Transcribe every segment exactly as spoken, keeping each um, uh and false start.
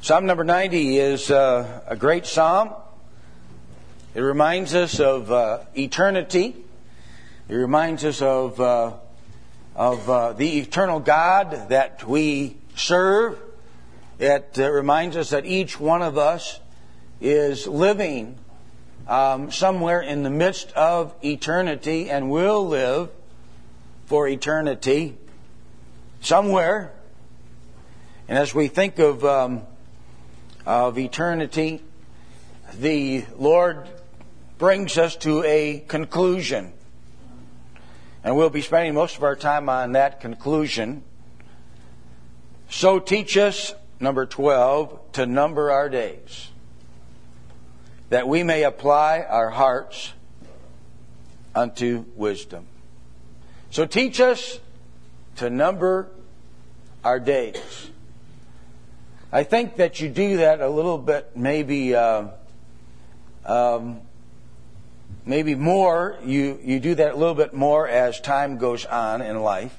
Psalm number ninety is uh, a great psalm. It reminds us of uh, eternity. It reminds us of uh, of uh, the eternal God that we serve. It uh, reminds us that each one of us is living um, somewhere in the midst of eternity and will live for eternity somewhere. And as we think of um, of eternity, the Lord brings us to a conclusion. And we'll be spending most of our time on that conclusion. So teach us, number twelve, to number our days, that we may apply our hearts unto wisdom. So teach us to number our days. I think that you do that a little bit, maybe, uh, um, maybe more. You you do that a little bit more as time goes on in life,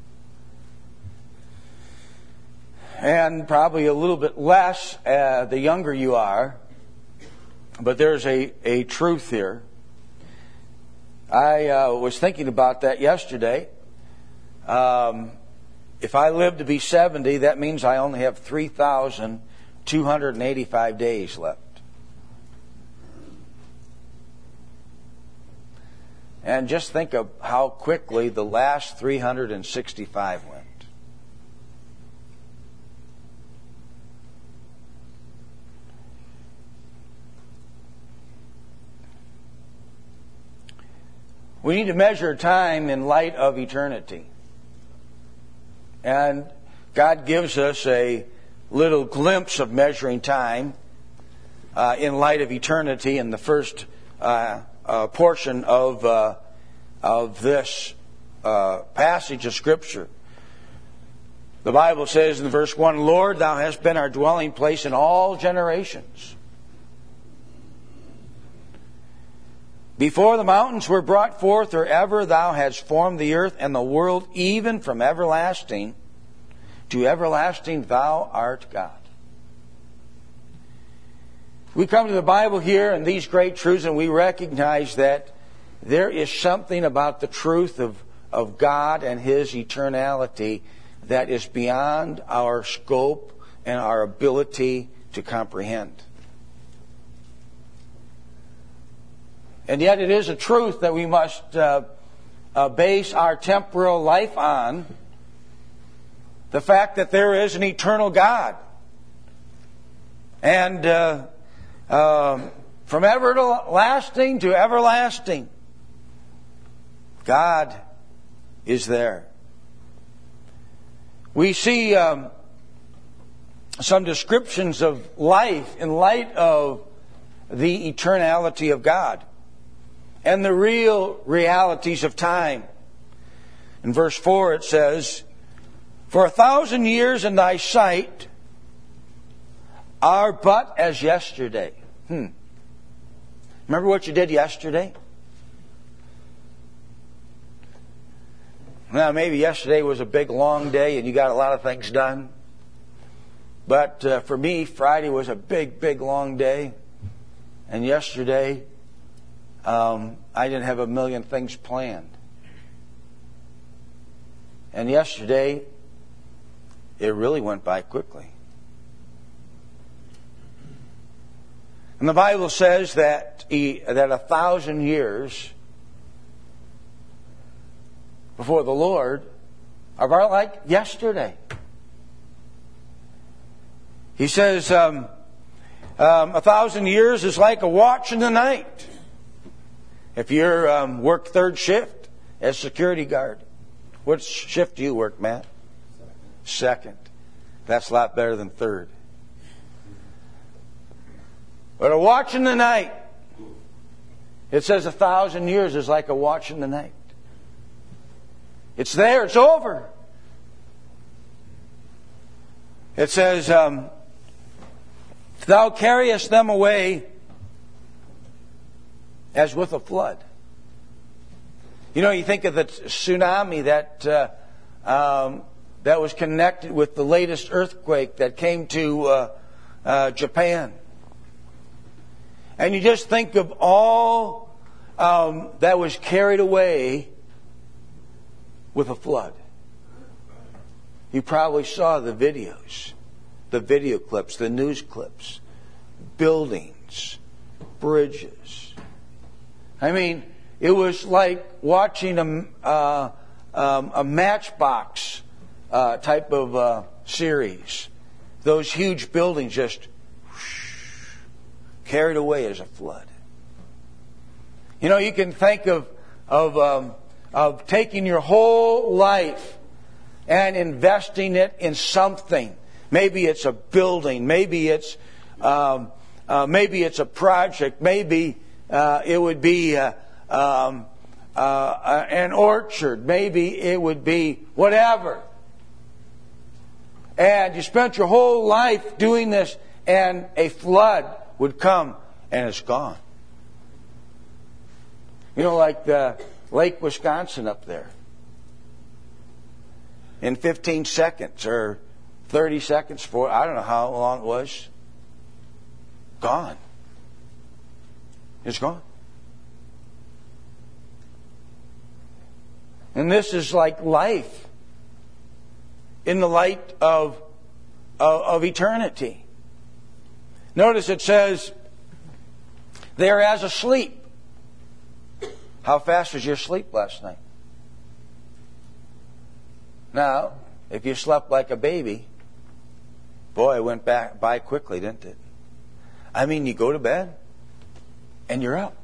and probably a little bit less uh, the younger you are. But there's a a truth here. I uh, was thinking about that yesterday. Um, If I live to be seventy, that means I only have three thousand two hundred eighty-five days left. And just think of how quickly the last three hundred sixty-five went. We need to measure time in light of eternity. And God gives us a little glimpse of measuring time uh, in light of eternity in the first uh, uh, portion of uh, of this uh, passage of Scripture. The Bible says in verse one, "Lord, Thou hast been our dwelling place in all generations. Before the mountains were brought forth, or ever Thou hadst formed the earth and the world, even from everlasting to everlasting, Thou art God." We come to the Bible here and these great truths, and we recognize that there is something about the truth of, of God and His eternality that is beyond our scope and our ability to comprehend. And yet it is a truth that we must uh, uh, base our temporal life on. The fact that there is an eternal God. And uh, uh, from everlasting to everlasting, God is there. We see um, some descriptions of life in light of the eternality of God and the real realities of time. In verse four it says, "For a thousand years in Thy sight are but as yesterday." Hmm. Remember what you did yesterday? Now, maybe yesterday was a big long day and you got a lot of things done. But uh, for me, Friday was a big, big long day. And yesterday, um, I didn't have a million things planned. And yesterday, it really went by quickly. And the Bible says that he, that a thousand years before the Lord are about like yesterday. He says um, um, a thousand years is like a watch in the night. If you're um, work third shift as security guard, what shift do you work, Matt? Second. That's a lot better than third. But a watch in the night, it says a thousand years is like a watch in the night. It's there, it's over. It says, um, "Thou carriest them away as with a flood." You know, you think of the tsunami that uh, um, that was connected with the latest earthquake that came to uh, uh, Japan. And you just think of all um, that was carried away with a flood. You probably saw the videos, the video clips, the news clips, buildings, bridges. I mean, it was like watching a, uh, um, a Matchbox uh, type of uh, series. Those huge buildings just whoosh, carried away as a flood. You know, you can think of of um, of taking your whole life and investing it in something. Maybe it's a building. Maybe it's um, uh, maybe it's a project. Maybe uh, it would be uh, um, uh, an orchard. Maybe it would be whatever. And you spent your whole life doing this, and a flood would come, and it's gone. You know, like the Lake Wisconsin up there. In fifteen seconds or thirty seconds, for I don't know how long it was, gone. It's gone. And this is like life in the light of, of, of eternity. Notice it says, they're as asleep. How fast was your sleep last night? Now, if you slept like a baby, boy, it went back by quickly, didn't it? I mean, you go to bed and you're up.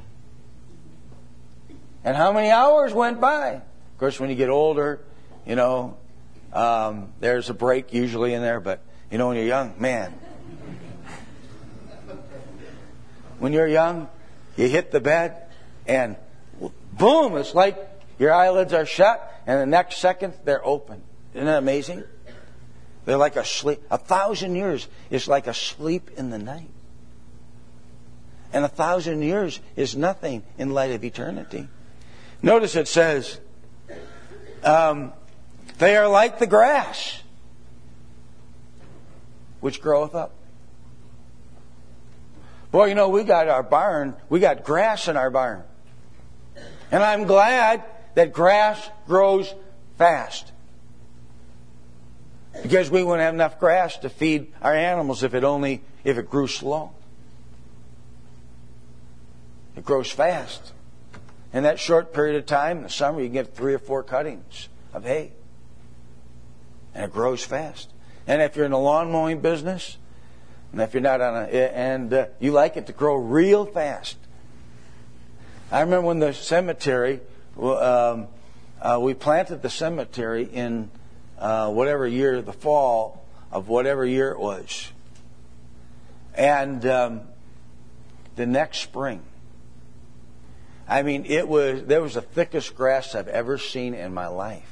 And how many hours went by? Of course, when you get older, you know, um, there's a break usually in there, but you know, when you're young, man. When you're young, you hit the bed and boom, it's like your eyelids are shut and the next second they're open. Isn't that amazing? They're like a sleep. A thousand years is like a sleep in the night. And a thousand years is nothing in light of eternity. Notice it says, um, they are like the grass which groweth up. Boy, you know, we got our barn, we got grass in our barn. And I'm glad that grass grows fast. Because we wouldn't have enough grass to feed our animals if it only, if it grew slow. It grows fast. In that short period of time, in the summer, you can get three or four cuttings of hay. And it grows fast. And if you're in the lawn mowing business, and if you're not on a, and uh, you like it to grow real fast. I remember when the cemetery, um, uh, we planted the cemetery in uh, whatever year, the fall of whatever year it was. And um, the next spring, I mean, it was there was the thickest grass I've ever seen in my life.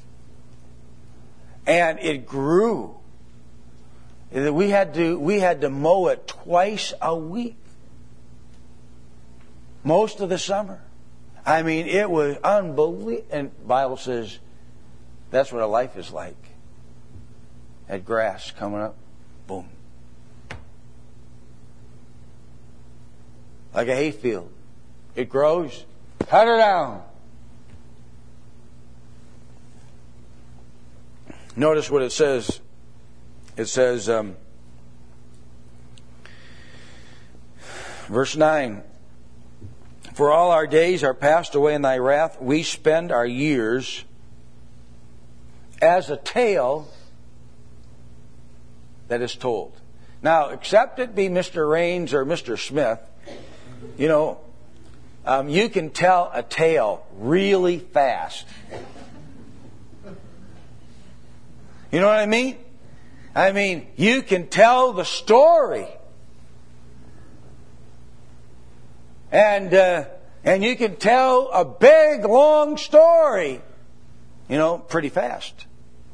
And it grew. We had to we had to mow it twice a week. Most of the summer. I mean, it was unbelievable. And the Bible says that's what a life is like. That grass coming up, boom. Like a hayfield. It grows, cut her down. Notice what it says. It says, um, verse nine, for all our days are passed away in thy wrath. We spend our years as a tale that is told. Now, except it be Mister Raines or Mister Smith, you know, um, you can tell a tale really fast. You know what I mean? I mean, you can tell the story. And uh, and you can tell a big, long story, you know, pretty fast.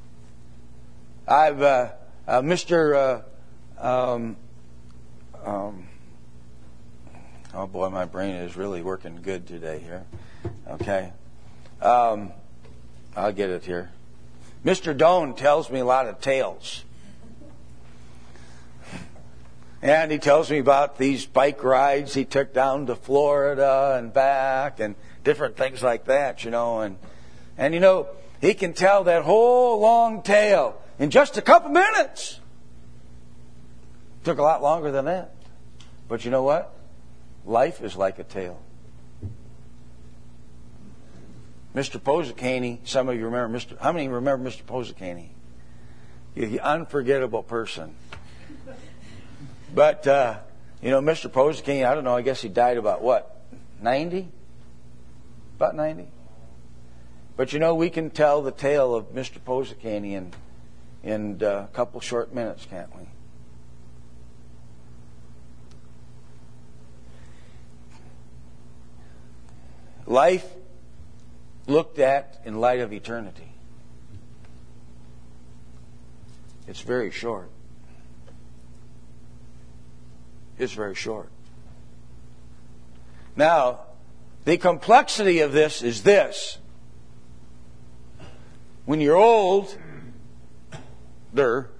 I've, uh, uh, Mister Uh, um, um, oh boy, my brain is really working good today here. Okay. Um, I'll get it here. Mister Doane tells me a lot of tales. And he tells me about these bike rides he took down to Florida and back and different things like that, you know. And, and you know, he can tell that whole long tale in just a couple minutes. Took a lot longer than that. But you know what? Life is like a tale. Mister Pozzacani, some of you remember Mister How many remember Mister Pozzacani? He's an unforgettable person. But, uh, you know, Mister Pozzacani, I don't know, I guess he died about what? ninety? About ninety? But, you know, we can tell the tale of Mister Pozzacani in, in uh, a couple short minutes, can't we? Life looked at in light of eternity. It's very short. It's very short. Now, the complexity of this is this. When you're old, there,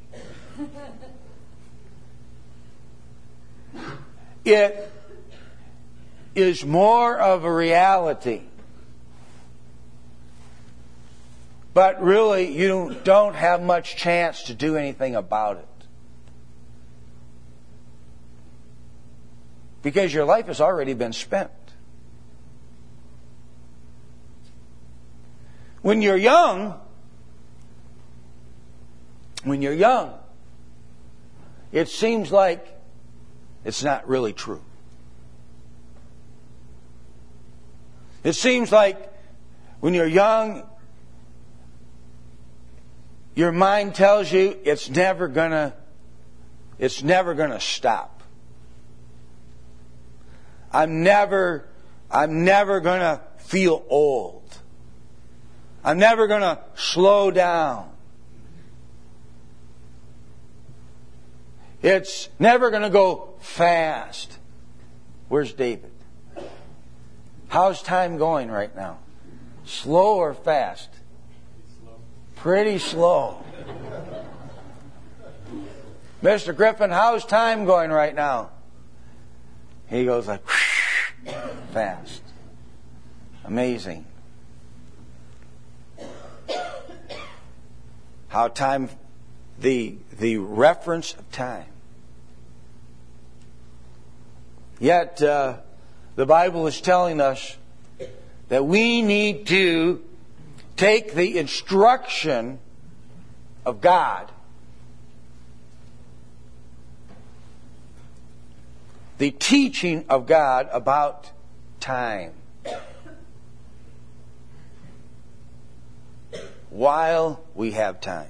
it is more of a reality. But really, you don't have much chance to do anything about it. Because your life has already been spent. When you're young, when you're young, it seems like it's not really true. It seems like when you're young, your mind tells you it's never gonna, it's never gonna stop. I'm never, I'm never gonna feel old. I'm never gonna slow down. It's never gonna go fast. Where's David? How's time going right now? Slow or fast? Pretty slow. Mister Griffin, how's time going right now? He goes like fast. Amazing. How time, the the reference of time. Yet uh, the Bible is telling us that we need to take the instruction of God, the teaching of God about time, while we have time.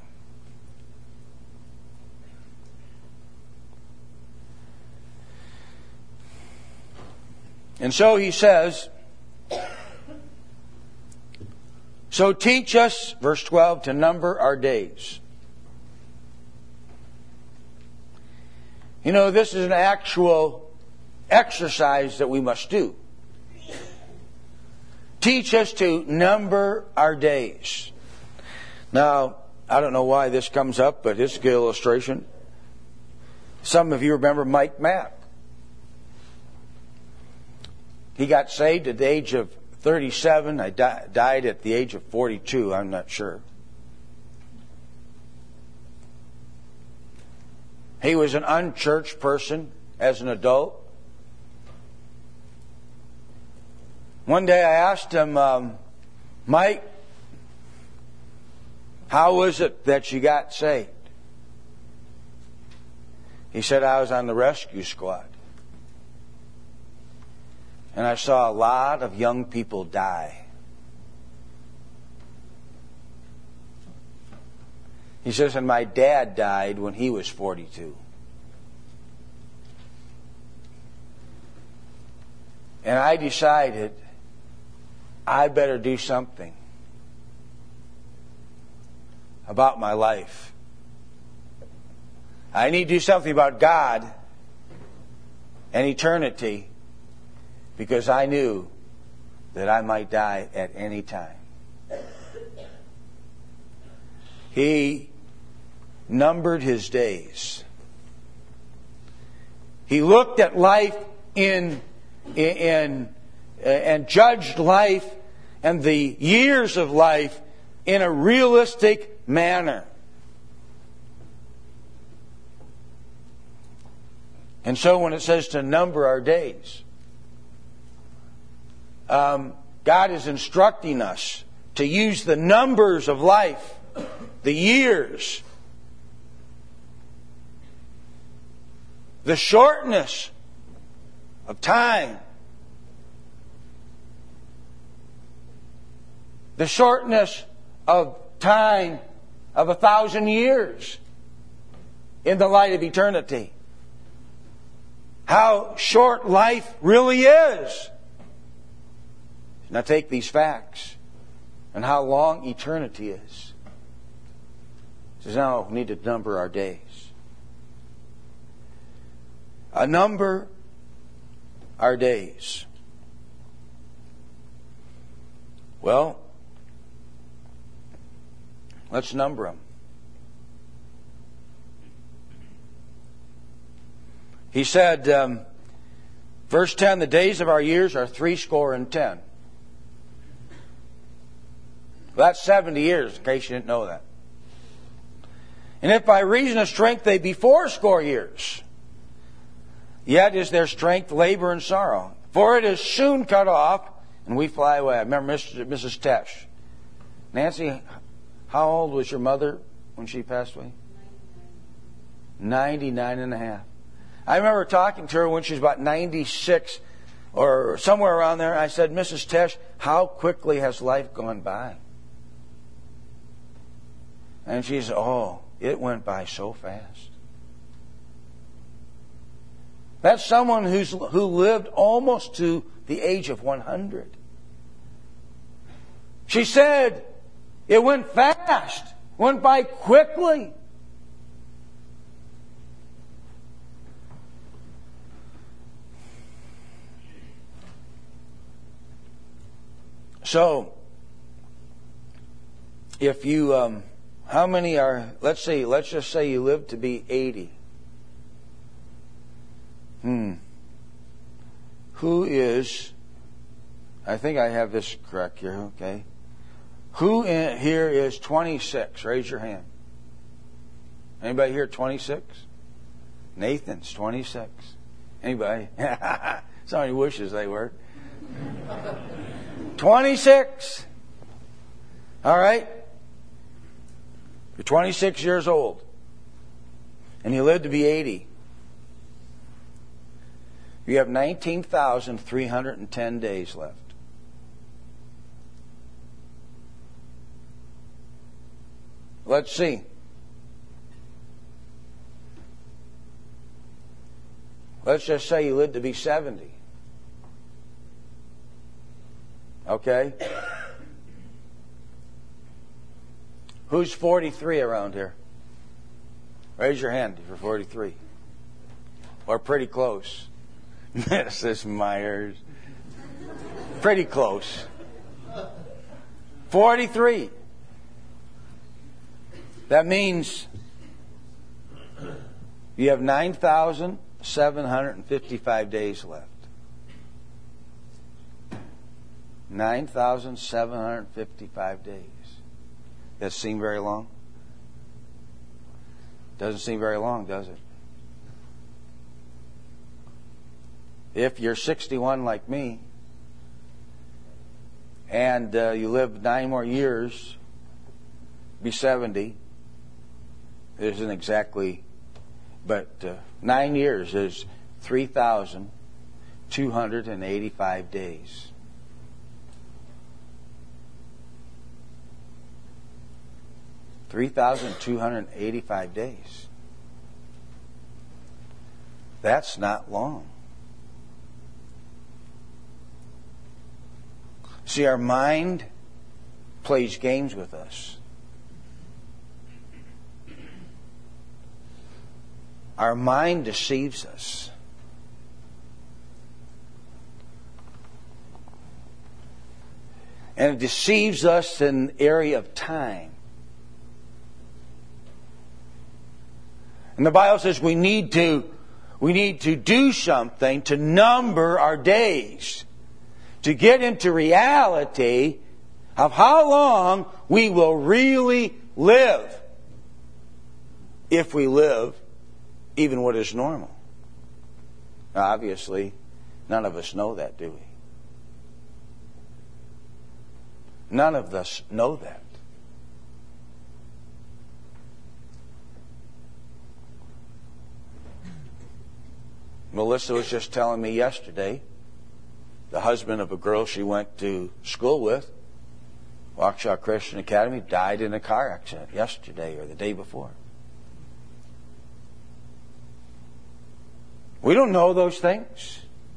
And so he says, so teach us, verse twelve, to number our days. You know, this is an actual exercise that we must do. Teach us to number our days. Now, I don't know why this comes up, but it's a good illustration. Some of you remember Mike Mack. He got saved at the age of thirty-seven. I di- died at the age of forty-two. I'm not sure. He was an unchurched person as an adult. One day I asked him, um, Mike, how was it that you got saved? He said, I was on the rescue squad. And I saw a lot of young people die. He says, and my dad died when he was forty-two. And I decided I better do something about my life. I need to do something about God and eternity, because I knew that I might die at any time. He numbered his days. He looked at life in, in, in and judged life and the years of life in a realistic manner. And so when it says to number our days, um, God is instructing us to use the numbers of life, the years, the shortness of time, the shortness of time of a thousand years in the light of eternity. How short life really is. Now take these facts and how long eternity is. He says, now we need to number our days. A number our days. Well, let's number them. He said, um, verse ten, the days of our years are threescore and ten. Well, that's seventy years, in case you didn't know that. And if by reason of strength they be fourscore years, yet is their strength labor and sorrow. For it is soon cut off, and we fly away. I remember Missus Tesh. Nancy, how old was your mother when she passed away? ninety-nine and a half. I remember talking to her when she was about ninety-six or somewhere around there. I said, Missus Tesh, how quickly has life gone by? And she said, oh, it went by so fast. That's someone who's who lived almost to the age of one hundred. She said, it went fast, went by quickly. So, if you, um, how many are, let's say, let's just say you live to be eighty. Hmm. Who is, I think I have this correct here, okay. Who in here is twenty-six? Raise your hand. Anybody here twenty-six? Nathan's twenty-six. Anybody? Somebody wishes they were. twenty-six. All right. You're twenty-six years old. And you live to be eighty. You have nineteen thousand three hundred ten days left. Let's see. Let's just say you live to be seventy. Okay? Who's forty-three around here? Raise your hand if you're forty-three. Or pretty close. Missus Myers. Pretty close. forty-three. That means you have nine thousand seven hundred fifty-five days left. nine thousand seven hundred fifty-five days. Does that seem very long? Doesn't seem very long, does it? If you're sixty-one like me, and uh, you live nine more years, be seventy, it isn't exactly, but uh, nine years is three thousand two hundred eighty-five days. three thousand two hundred eighty-five days. That's not long. See, our mind plays games with us. Our mind deceives us. And it deceives us in the area of time. And the Bible says we need to We need to do something to number our days, to get into reality of how long we will really live, if we live even what is normal. Now, obviously, none of us know that, do we? None of us know that. Melissa was just telling me yesterday, the husband of a girl she went to school with, Waukesha Christian Academy, died in a car accident yesterday or the day before. We don't know those things.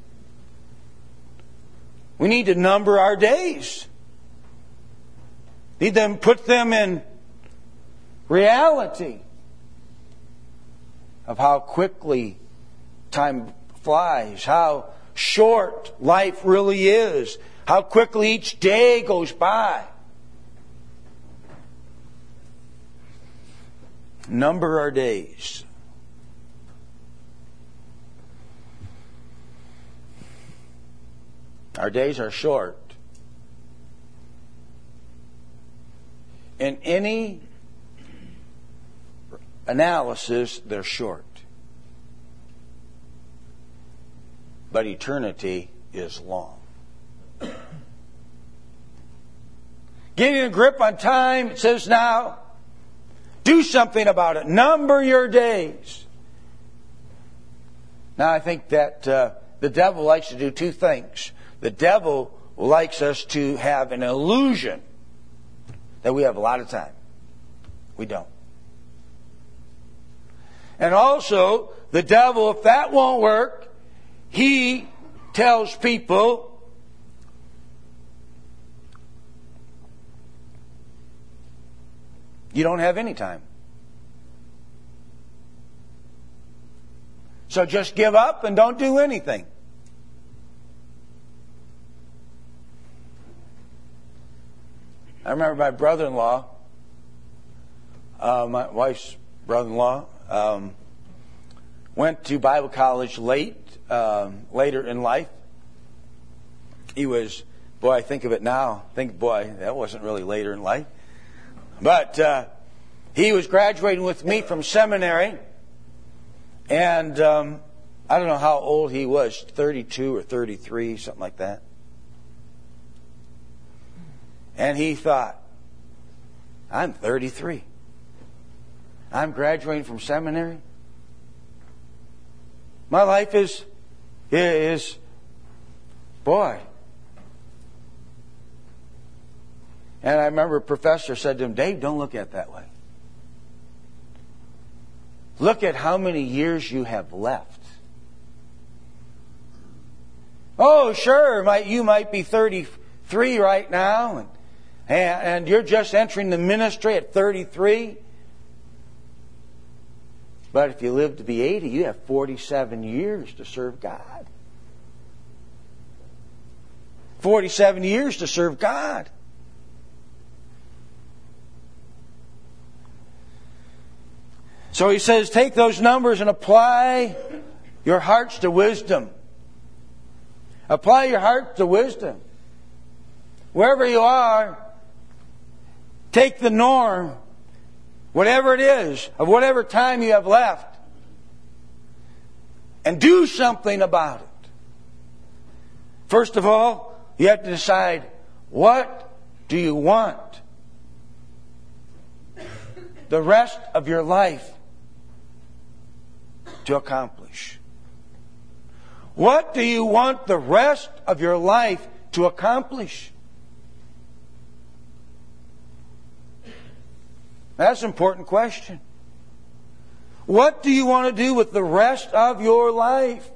We need to number our days. Need to put them in reality of how quickly time flies, how short life really is, how quickly each day goes by. Number our days. Our days are short. In any analysis, they're short. But eternity is long. Getting a grip on time, it says now, do something about it. Number your days. Now, I think that uh, the devil likes to do two things. The devil likes us to have an illusion that we have a lot of time. We don't. And also, the devil, if that won't work, he tells people you don't have any time. So just give up and don't do anything. I remember my brother-in-law, uh, my wife's brother-in-law, um, went to Bible college late, um, later in life. He was, boy, I think of it now. Think, boy, that wasn't really later in life. But uh, he was graduating with me from seminary, and um, I don't know how old he was, thirty-two or thirty-three, something like that. And he thought, I'm thirty-three. I'm graduating from seminary. My life is, is, boy. And I remember a professor said to him, Dave, don't look at it that way. Look at how many years you have left. Oh, sure, might, you might be thirty-three right now, and And, and you're just entering the ministry at thirty-three. But if you live to be eighty, you have forty-seven years to serve God. forty-seven years to serve God. So he says, take those numbers and apply your hearts to wisdom. Apply your heart to wisdom. Wherever you are, take the norm, whatever it is, of whatever time you have left, and do something about it. First of all, you have to decide, what do you want the rest of your life to accomplish? What do you want the rest of your life to accomplish? That's an important question. What do you want to do with the rest of your life?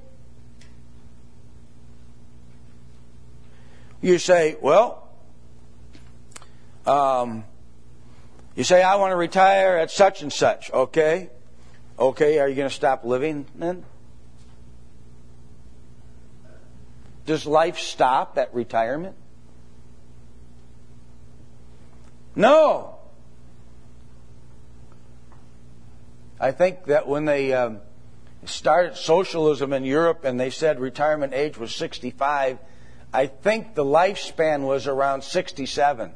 You say, well, um, you say, I want to retire at such and such. Okay. Okay, are you going to stop living then? Does life stop at retirement? No. I think that when they um, started socialism in Europe and they said retirement age was sixty-five, I think the lifespan was around sixty-seven.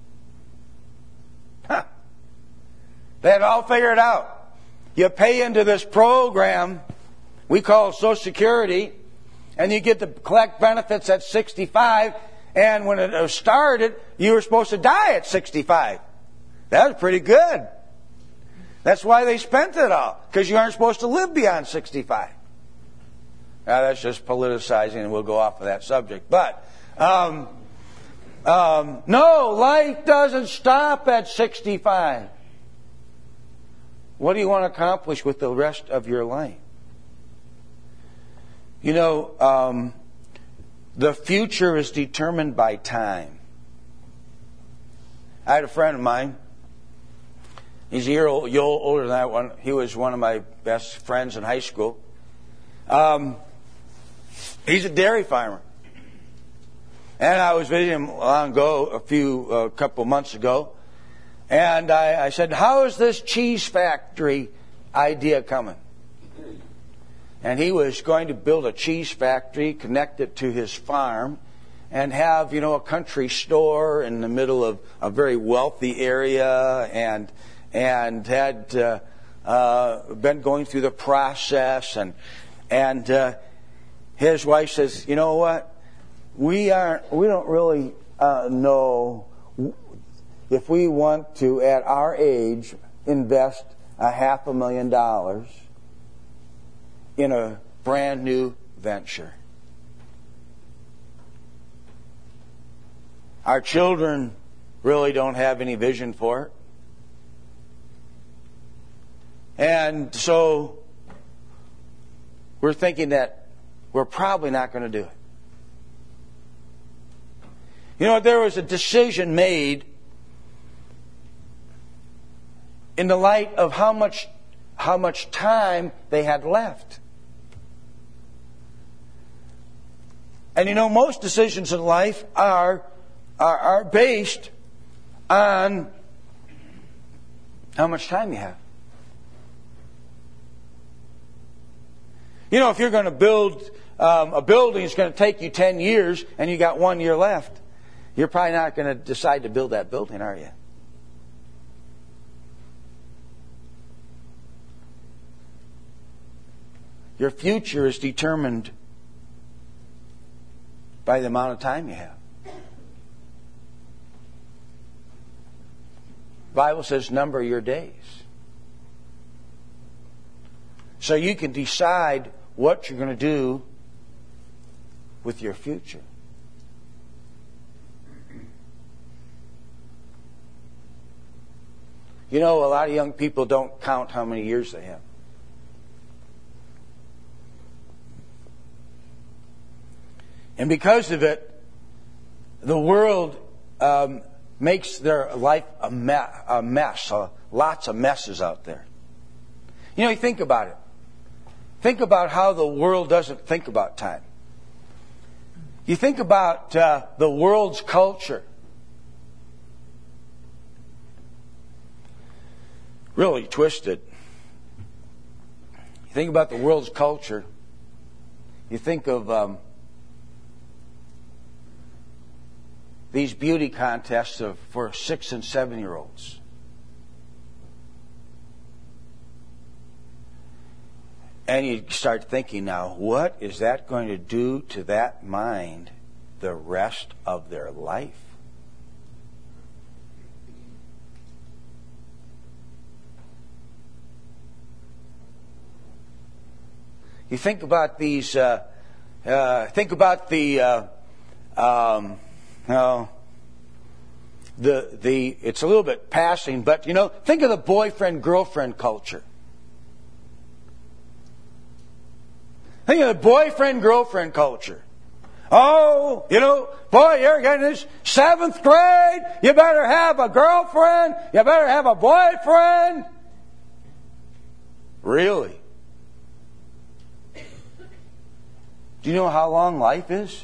Huh. They had it all figured out. You pay into this program we call Social Security, and you get to collect benefits at sixty-five, and when it started, you were supposed to die at sixty-five. That was pretty good. That's why they spent it all, because you aren't supposed to live beyond sixty-five. Now, that's just politicizing, and we'll go off of that subject. But, um, um, no, life doesn't stop at sixty-five. What do you want to accomplish with the rest of your life? You know, um, the future is determined by time. I had a friend of mine. He's a year old, year older than that one. He was one of my best friends in high school. Um, he's a dairy farmer. And I was visiting him long ago, a few, a uh, couple months ago. And I, I said, how is this cheese factory idea coming? And he was going to build a cheese factory, connect it to his farm, and have, you know, a country store in the middle of a very wealthy area, and and had uh, uh, been going through the process. And and uh, his wife says, you know what? We aren't. We don't really uh, know if we want to, at our age, invest a half a million dollars in a brand new venture. Our children really don't have any vision for it. And so we're thinking that we're probably not going to do it. You know, there was a decision made in the light of how much how much time they had left. And you know, most decisions in life are, are, are based on how much time you have. You know, if you're going to build um, a building, it's going to take you ten years and you got one year left, you're probably not going to decide to build that building, are you? Your future is determined by the amount of time you have. The Bible says number your days. So you can decide what you're going to do with your future. You know, a lot of young people don't count how many years they have. And because of it, the world um, makes their life a, me- a mess. Uh, lots of messes out there. You know, you think about it. Think about how the world doesn't think about time. You think about uh, the world's culture. Really twisted. You think about the world's culture. You think of um, these beauty contests of, for six and seven year olds. And you start thinking now, what is that going to do to that mind the rest of their life? You think about these, uh, uh, think about the, uh, um, no, the, the, it's a little bit passing, but you know, think of the boyfriend-girlfriend culture. Think of the boyfriend-girlfriend culture. Oh, you know, boy, you're getting this seventh grade. You better have a girlfriend. You better have a boyfriend. Really? Do you know how long life is?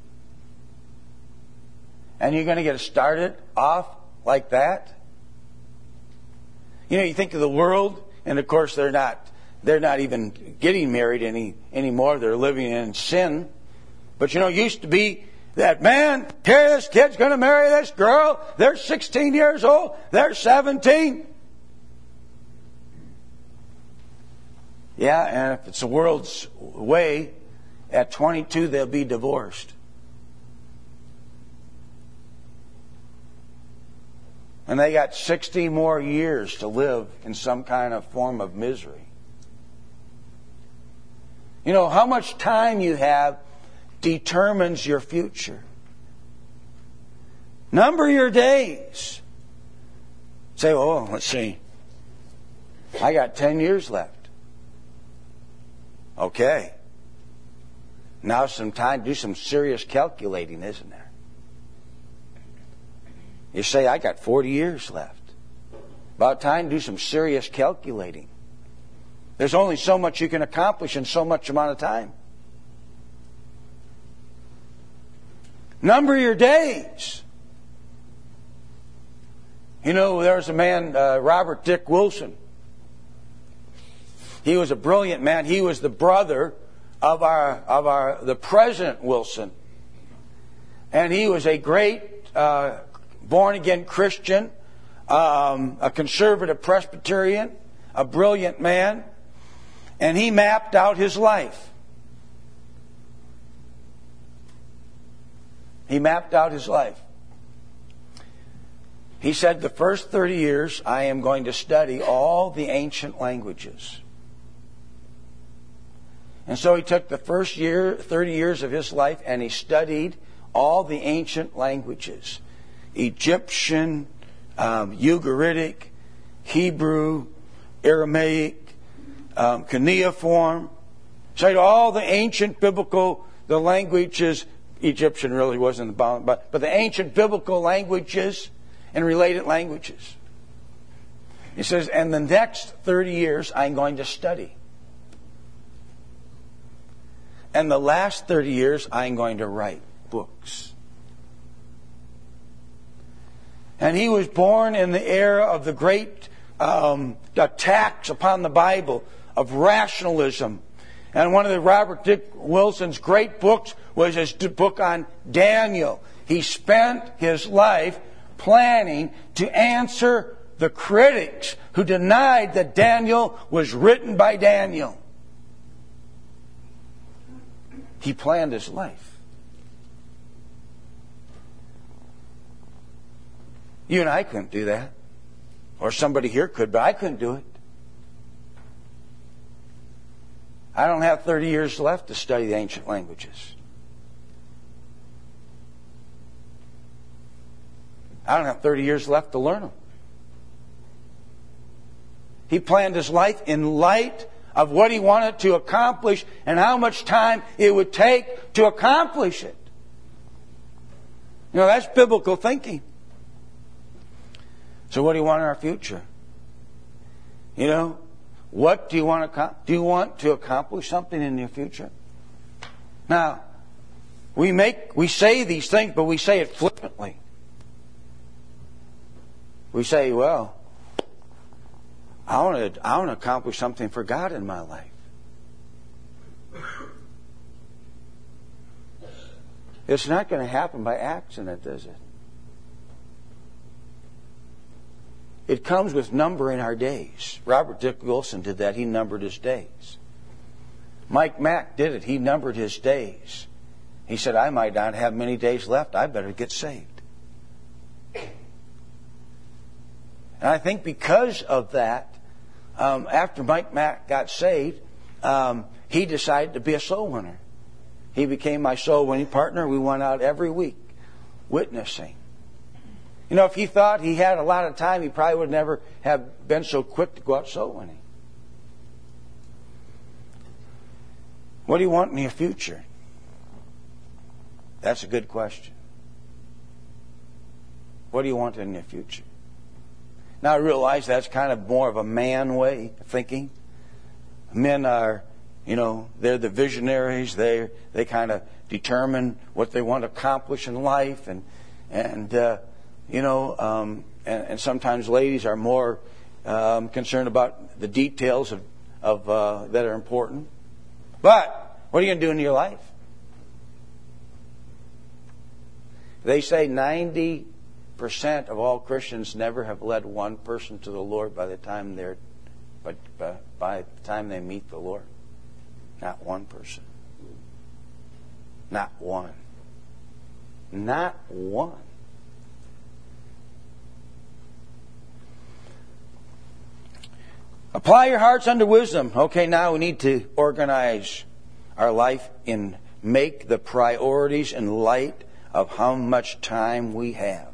And you're going to get started off like that? You know, you think of the world, and of course they're not they're not even getting married any anymore. They're living in sin. But you know, it used to be that, man, here this kid's going to marry this girl. They're sixteen years old. They're seventeen. Yeah, and if it's the world's way, at twenty-two they'll be divorced. And they got sixty more years to live in some kind of form of misery. You know, how much time you have determines your future. Number your days. Say, oh, let's see. I got ten years left. Okay. Now some time to do some serious calculating, isn't there? You say, I got forty years left. About time to do some serious calculating. There's only so much you can accomplish in so much amount of time. Number your days. You know, there's a man, uh, Robert Dick Wilson. He was a brilliant man. He was the brother of our of our the President Wilson, and he was a great uh, born again Christian, um, a conservative Presbyterian, a brilliant man, and he mapped out his life. He mapped out his life. He said, the first thirty years I am going to study all the ancient languages. And so he took the first year, thirty years of his life, and he studied all the ancient languages. Egyptian, um, Ugaritic, Hebrew, Aramaic, um, cuneiform. Studied all the ancient biblical, the languages. Egyptian really wasn't the bound, but, but the ancient biblical languages and related languages. He says, and the next thirty years I'm going to study. And the last thirty years, I'm going to write books. And he was born in the era of the great um, attacks upon the Bible, of rationalism. And one of the Robert Dick Wilson's great books was his book on Daniel. He spent his life planning to answer the critics who denied that Daniel was written by Daniel. He planned his life. You and I couldn't do that. Or somebody here could, but I couldn't do it. I don't have thirty years left to study the ancient languages. I don't have thirty years left to learn them. He planned his life in light of what he wanted to accomplish and how much time it would take to accomplish it. You know, that's biblical thinking. So what do you want in our future? You know, what do you want to do? You want to accomplish something in your future? Now, we make we say these things, but we say it flippantly. We say, well, I want to I want to accomplish something for God in my life. It's not going to happen by accident, is it? It comes with numbering our days. Robert Dick Wilson did that. He numbered his days. Mike Mack did it. He numbered his days. He said, I might not have many days left. I better get saved. And I think because of that, um, after Mike Mack got saved, um, he decided to be a soul winner. He became my soul winning partner. We went out every week witnessing. You know, if he thought he had a lot of time, he probably would never have been so quick to go out soul winning. What do you want in your future? That's a good question. What do you want in your future? Now I realize that's kind of more of a man way of thinking. Men are, you know, they're the visionaries. They they kind of determine what they want to accomplish in life, and and uh, you know, um, and, and sometimes ladies are more um, concerned about the details of of uh, that are important. But what are you going to do in your life? They say ninety percent of all Christians never have led one person to the Lord by the time they're, but by, by the time they meet the Lord. Not one person. Not one. Not one. Apply your hearts unto wisdom. Okay, now we need to organize our life and make the priorities in light of how much time we have.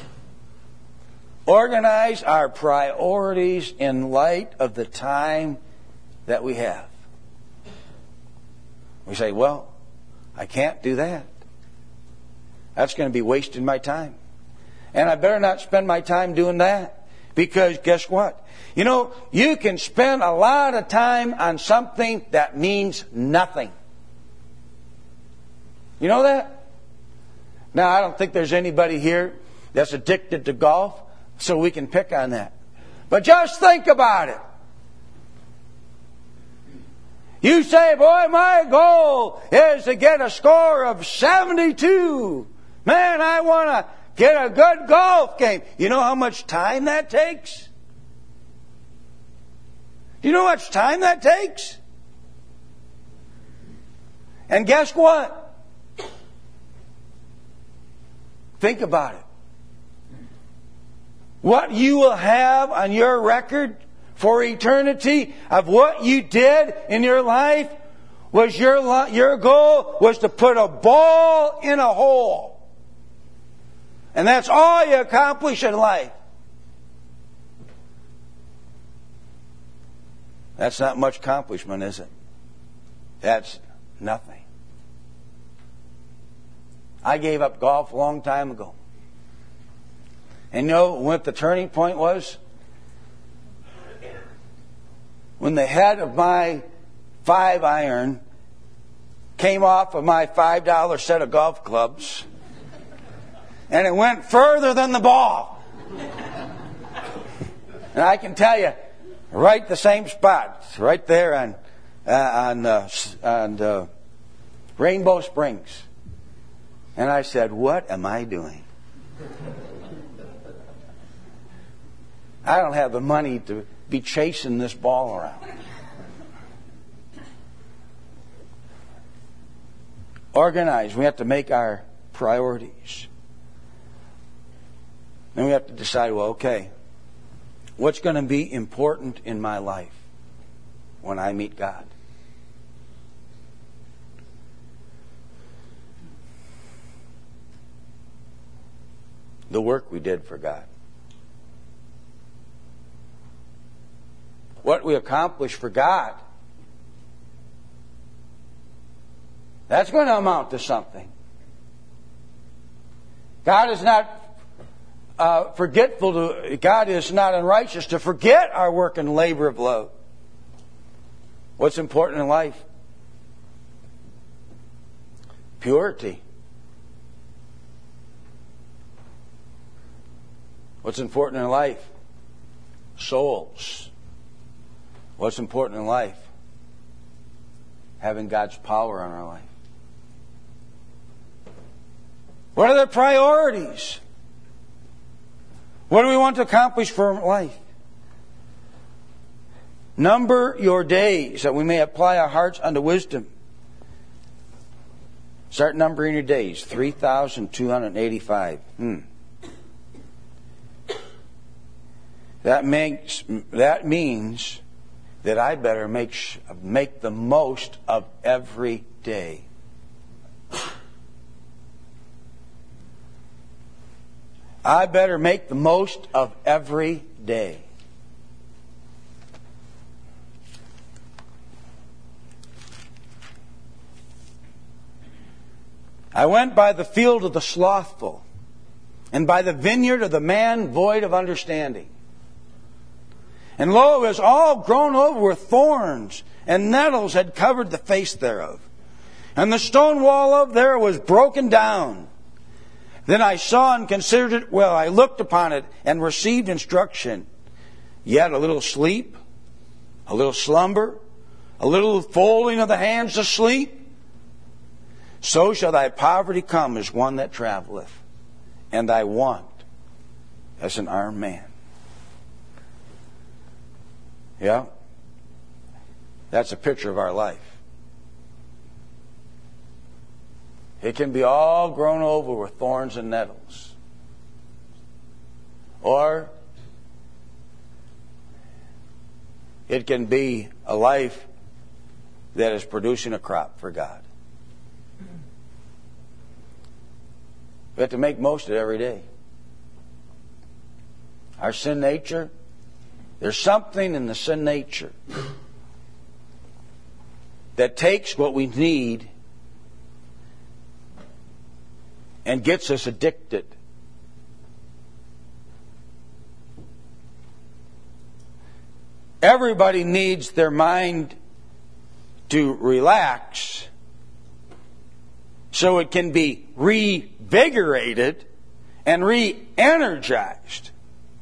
Organize our priorities in light of the time that we have. We say, well, I can't do that. That's going to be wasting my time. And I better not spend my time doing that. Because guess what? You know, you can spend a lot of time on something that means nothing. You know that? Now, I don't think there's anybody here that's addicted to golf, so we can pick on that. But just think about it. You say, boy, my goal is to get a score of seventy-two. Man, I want to get a good golf game. You know how much time that takes? You know how much time that takes? And guess what? Think about it. What you will have on your record for eternity of what you did in your life was your, your goal was to put a ball in a hole. And that's all you accomplish in life. That's not much accomplishment, is it? That's nothing. I gave up golf a long time ago. And you know what the turning point was? When the head of my five iron came off of my five dollar set of golf clubs, and it went further than the ball. And I can tell you, right the same spot, right there on uh, on uh, on uh, Rainbow Springs. And I said, "What am I doing? I don't have the money to be chasing this ball around." Organize. We have to make our priorities. Then we have to decide, well, okay, what's going to be important in my life when I meet God? The work we did for God. What we accomplished for God. That's going to amount to something. God is not uh, forgetful to, God is not unrighteous to forget our work and labor of love. What's important in life? Purity. What's important in life? Souls. What's important in life? Having God's power on our life. What are the priorities? What do we want to accomplish for life? Number your days, that we may apply our hearts unto wisdom. Start numbering your days. three thousand two hundred eighty-five. Hmm. That makes that means that I better make make the most of every day. I better make the most of every day. I went by the field of the slothful, and by the vineyard of the man void of understanding. And lo, it was all grown over with thorns, and nettles had covered the face thereof. And the stone wall of there was broken down. Then I saw and considered it well. I looked upon it and received instruction. Yet a little sleep, a little slumber, a little folding of the hands to sleep, so shall thy poverty come as one that traveleth, and thy want as an armed man. Yeah? That's a picture of our life. It can be all grown over with thorns and nettles. Or it can be a life that is producing a crop for God. We have to make most of it every day. Our sin nature, there's something in the sin nature that takes what we need and gets us addicted. Everybody needs their mind to relax so it can be revigorated and re-energized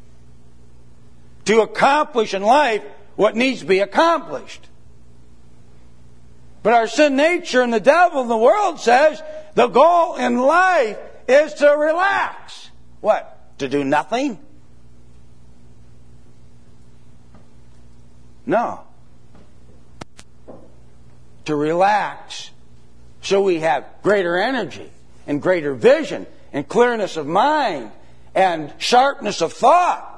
to accomplish in life what needs to be accomplished. But our sin nature and the devil and the world says the goal in life is to relax. What? To do nothing? No. To relax so we have greater energy and greater vision and clearness of mind and sharpness of thought.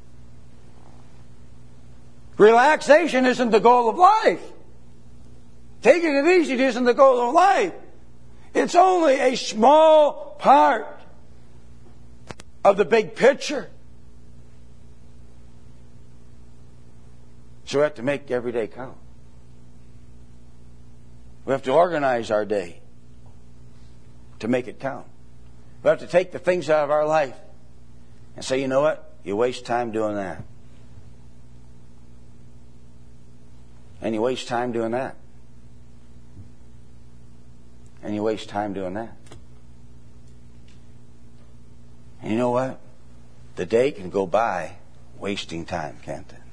Relaxation isn't the goal of life. Taking it easy isn't the goal of life. It's only a small part of the big picture. So we have to make every day count. We have to organize our day to make it count. We have to take the things out of our life and say, you know what? You waste time doing that. And you waste time doing that. And you waste time doing that. And you know what? The day can go by wasting time, can't it?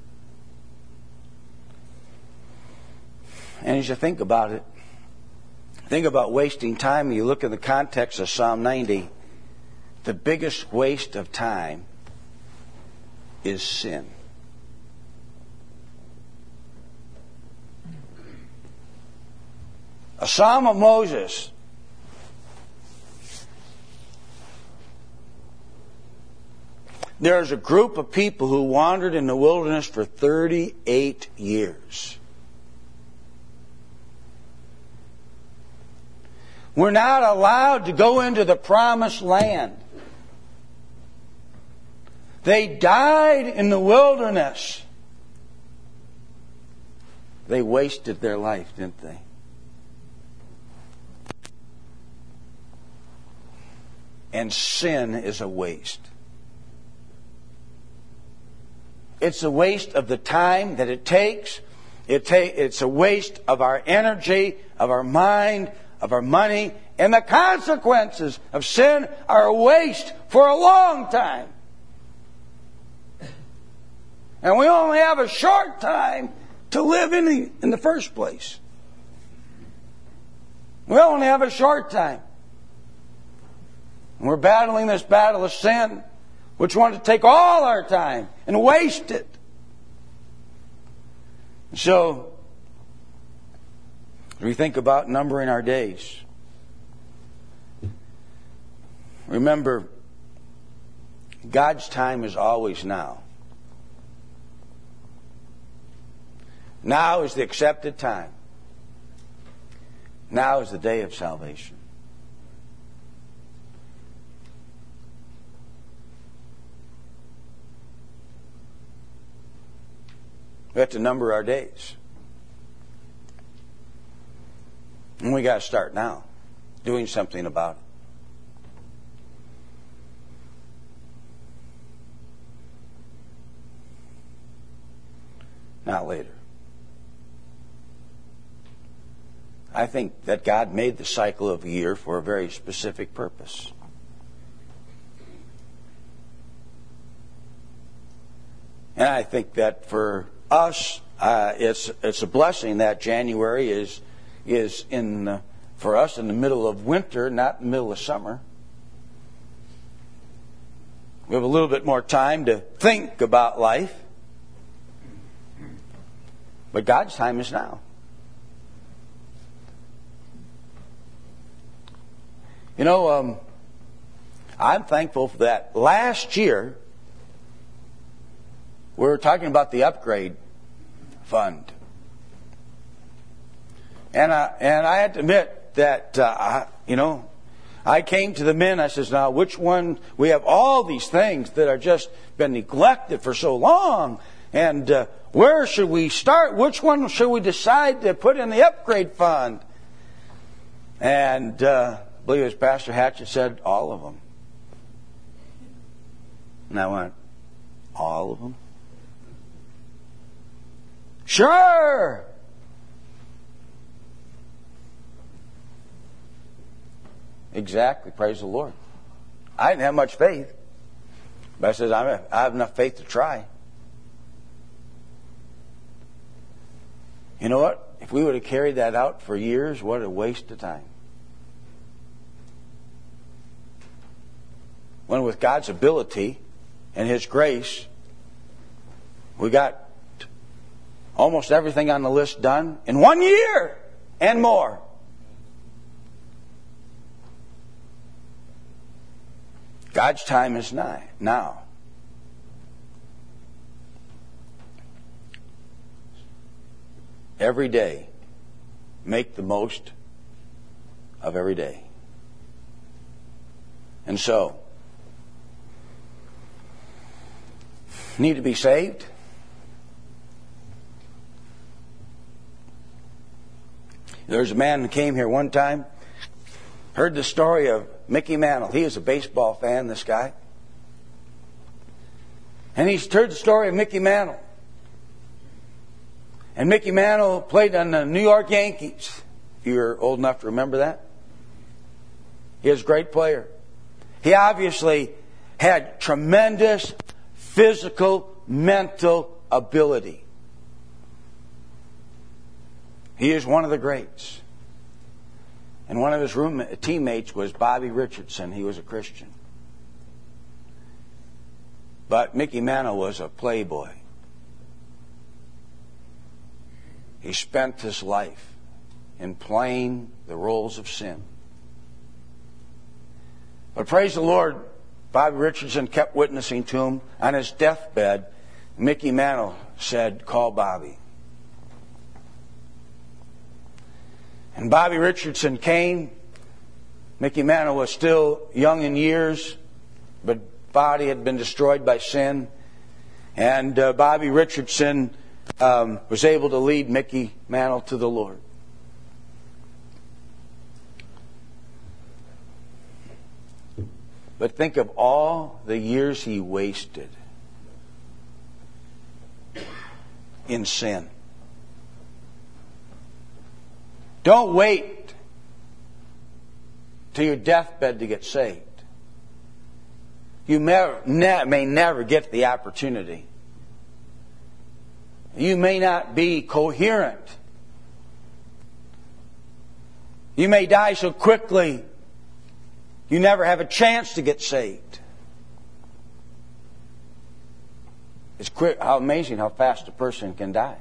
And as you think about it, think about wasting time, and you look in the context of Psalm ninety, the biggest waste of time is sin. A Psalm of Moses. There's a group of people who wandered in the wilderness for thirty-eight years. We're not allowed to go into the promised land. They died in the wilderness. They wasted their life, didn't they? And sin is a waste. It's a waste of the time that it takes. It ta- it's a waste of our energy, of our mind, of our money. And the consequences of sin are a waste for a long time. And we only have a short time to live in the, in the first place. We only have a short time. And we're battling this battle of sin, which wants to take all our time and waste it. So, as we think about numbering our days, remember, God's time is always now. Now is the accepted time. Now is the day of salvation. We have to number our days. And we got to start now, doing something about it. Not later. I think that God made the cycle of a year for a very specific purpose. And I think that for us, uh, it's it's a blessing that January is is in uh, for us in the middle of winter, not in the middle of summer. We have a little bit more time to think about life. But God's time is now. You know, um, I'm thankful for that. Last year, we were talking about the upgrade fund. And I, and I had to admit that, uh, I, you know, I came to the men, I says, now which one, we have all these things that are just been neglected for so long. And uh, where should we start? Which one should we decide to put in the upgrade fund? And uh, I believe it was Pastor Hatchett said, all of them. And I went, all of them? Sure! Exactly. Praise the Lord. I didn't have much faith. But I said, I have enough faith to try. You know what? If we would have carried that out for years, what a waste of time. When with God's ability and His grace, we got almost everything on the list done in one year and more. God's time is nigh now. Every day, make the most of every day. And so, need to be saved? There's a man who came here one time, heard the story of Mickey Mantle. He was a baseball fan, this guy. And he's heard the story of Mickey Mantle. And Mickey Mantle played on the New York Yankees. If you're old enough to remember that. He was a great player. He obviously had tremendous physical, mental ability. He is one of the greats. And one of his roommate, teammates was Bobby Richardson. He was a Christian. But Mickey Mantle was a playboy. He spent his life in playing the roles of sin. But praise the Lord, Bobby Richardson kept witnessing to him. On his deathbed, Mickey Mantle said, call Bobby. And Bobby Richardson came. Mickey Mantle was still young in years, but body had been destroyed by sin. And uh, Bobby Richardson um, was able to lead Mickey Mantle to the Lord. But think of all the years he wasted in sin. Don't wait till your deathbed to get saved. You may, ne- may never get the opportunity. You may not be coherent. You may die so quickly you never have a chance to get saved. It's quick, how amazing how fast a person can die.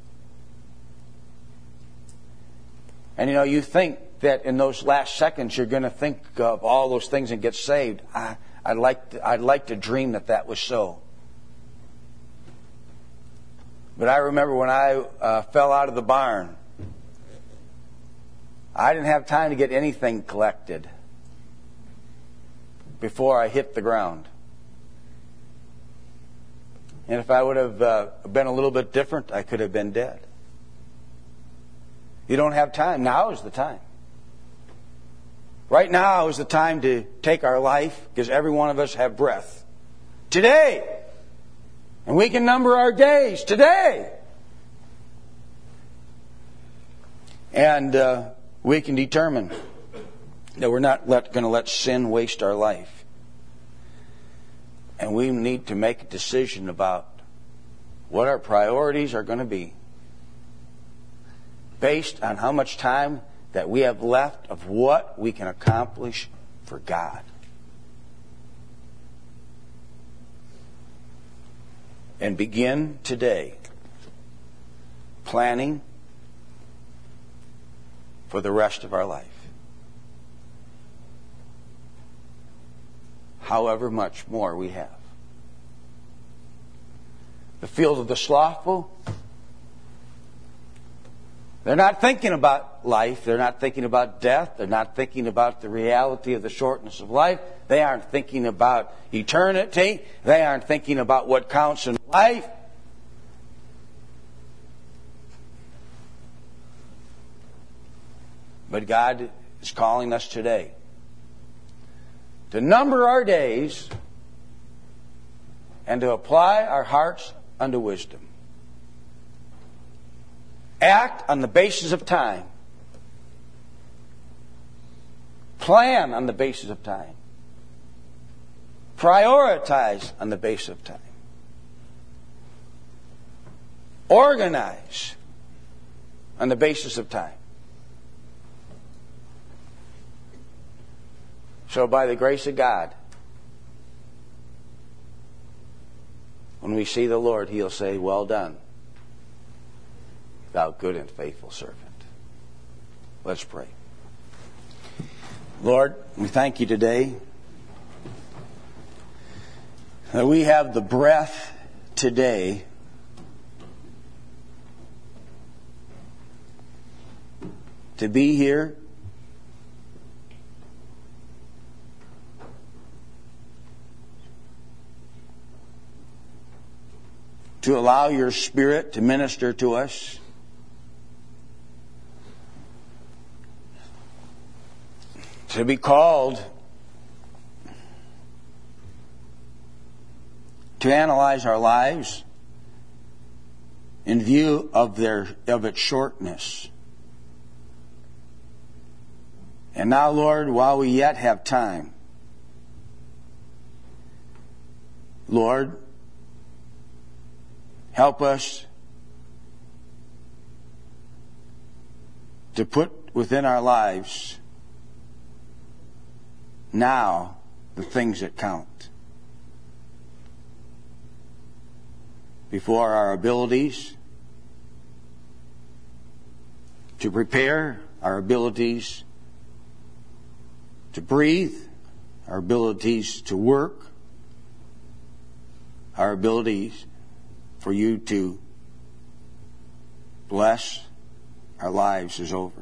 And you know, you think that in those last seconds you're going to think of all those things and get saved. I, I'd like to, I'd like to dream that that was so. But I remember when I uh, fell out of the barn, I didn't have time to get anything collected before I hit the ground. And if I would have uh, been a little bit different, I could have been dead. You don't have time. Now is the time. Right now is the time to take our life, because every one of us have breath. Today. And we can number our days today. And uh, we can determine that we're not let, going to let sin waste our life. And we need to make a decision about what our priorities are going to be based on how much time that we have left of what we can accomplish for God. And begin today planning for the rest of our life. However much more we have. The field of the slothful, they're not thinking about life. They're not thinking about death. They're not thinking about the reality of the shortness of life. They aren't thinking about eternity. They aren't thinking about what counts in life. But God is calling us today to number our days and to apply our hearts unto wisdom. Act on the basis of time. Plan on the basis of time. Prioritize on the basis of time. Organize on the basis of time. So by the grace of God, when we see the Lord, He'll say, "Well done, thou good and faithful servant." Let's pray. Lord, we thank You today that we have the breath today to be here, to allow Your Spirit to minister to us, to be called to analyze our lives in view of their of its shortness. And now, Lord, while we yet have time, Lord, help us to put within our lives now the things that count. Before our abilities to prepare, our abilities to breathe, our abilities to work, our abilities for You to bless our lives is over.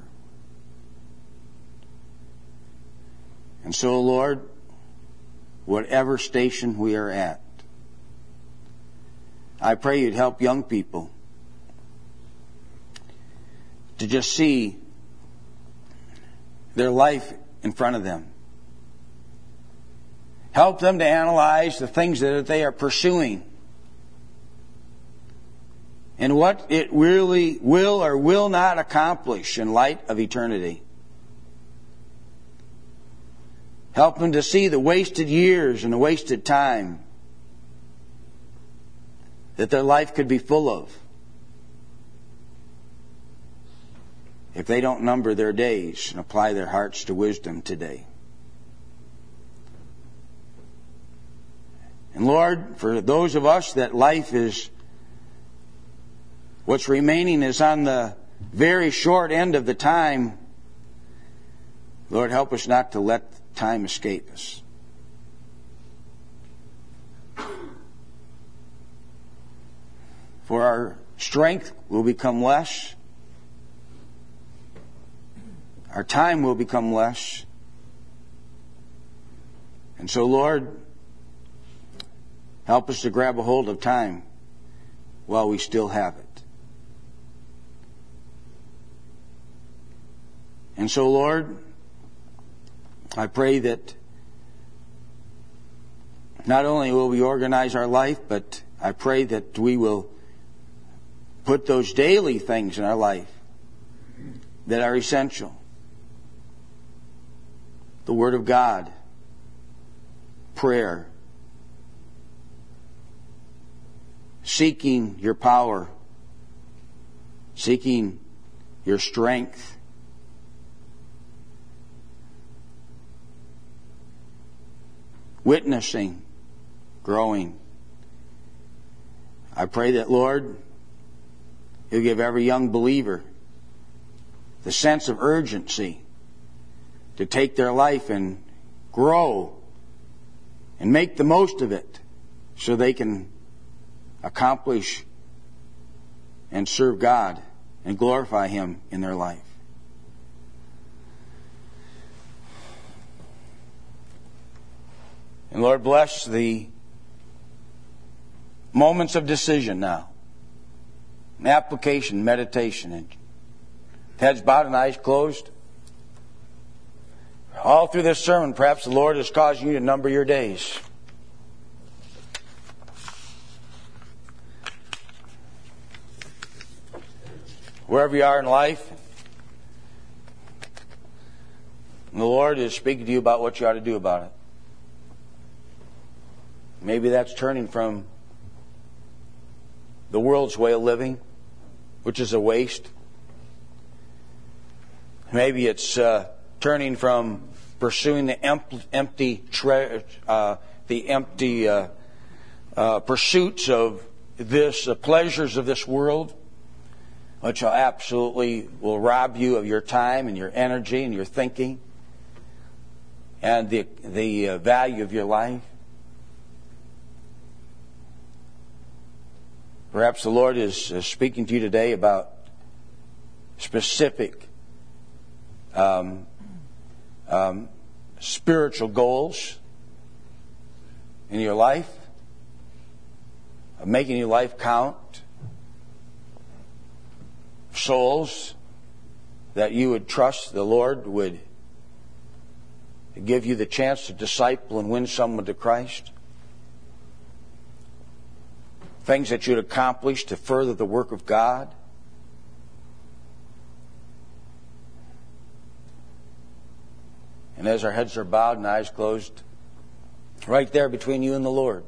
And so, Lord, whatever station we are at, I pray You'd help young people to just see their life in front of them. Help them to analyze the things that they are pursuing and what it really will or will not accomplish in light of eternity. Help them to see the wasted years and the wasted time that their life could be full of if they don't number their days and apply their hearts to wisdom today. And Lord, for those of us that life is, what's remaining is on the very short end of the time, Lord, help us not to let time escape us. For our strength will become less. Our time will become less. And so, Lord, help us to grab a hold of time while we still have it. And so, Lord, I pray that not only will we organize our life, but I pray that we will put those daily things in our life that are essential. The Word of God, prayer, seeking Your power, seeking your strength. Witnessing, growing. I pray that, Lord, You'll give every young believer the sense of urgency to take their life and grow and make the most of it so they can accomplish and serve God and glorify Him in their life. And Lord, bless the moments of decision now. Application, meditation, and heads bowed and eyes closed. All through this sermon, perhaps the Lord is causing you to number your days. Wherever you are in life, the Lord is speaking to you about what you ought to do about it. Maybe that's turning from the world's way of living, which is a waste. Maybe it's uh, turning from pursuing the empty, empty tre- uh, the empty uh, uh, pursuits of this, the pleasures of this world, which absolutely will rob you of your time and your energy and your thinking and the the uh, value of your life. Perhaps the Lord is uh, speaking to you today about specific um, um, spiritual goals in your life, of making your life count, souls that you would trust the Lord would give you the chance to disciple and win someone to Christ. Things that you'd accomplish to further the work of God. And as our heads are bowed and eyes closed, right there between you and the Lord,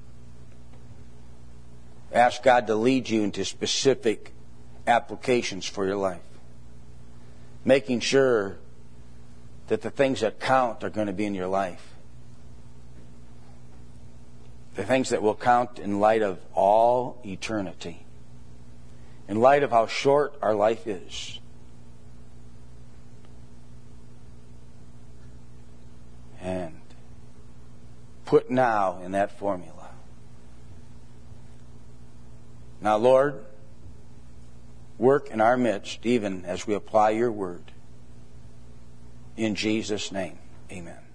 ask God to lead you into specific applications for your life. Making sure that the things that count are going to be in your life. The things that will count in light of all eternity. In light of how short our life is. And put now in that formula. Now, Lord, work in our midst even as we apply your word. In Jesus' name, amen.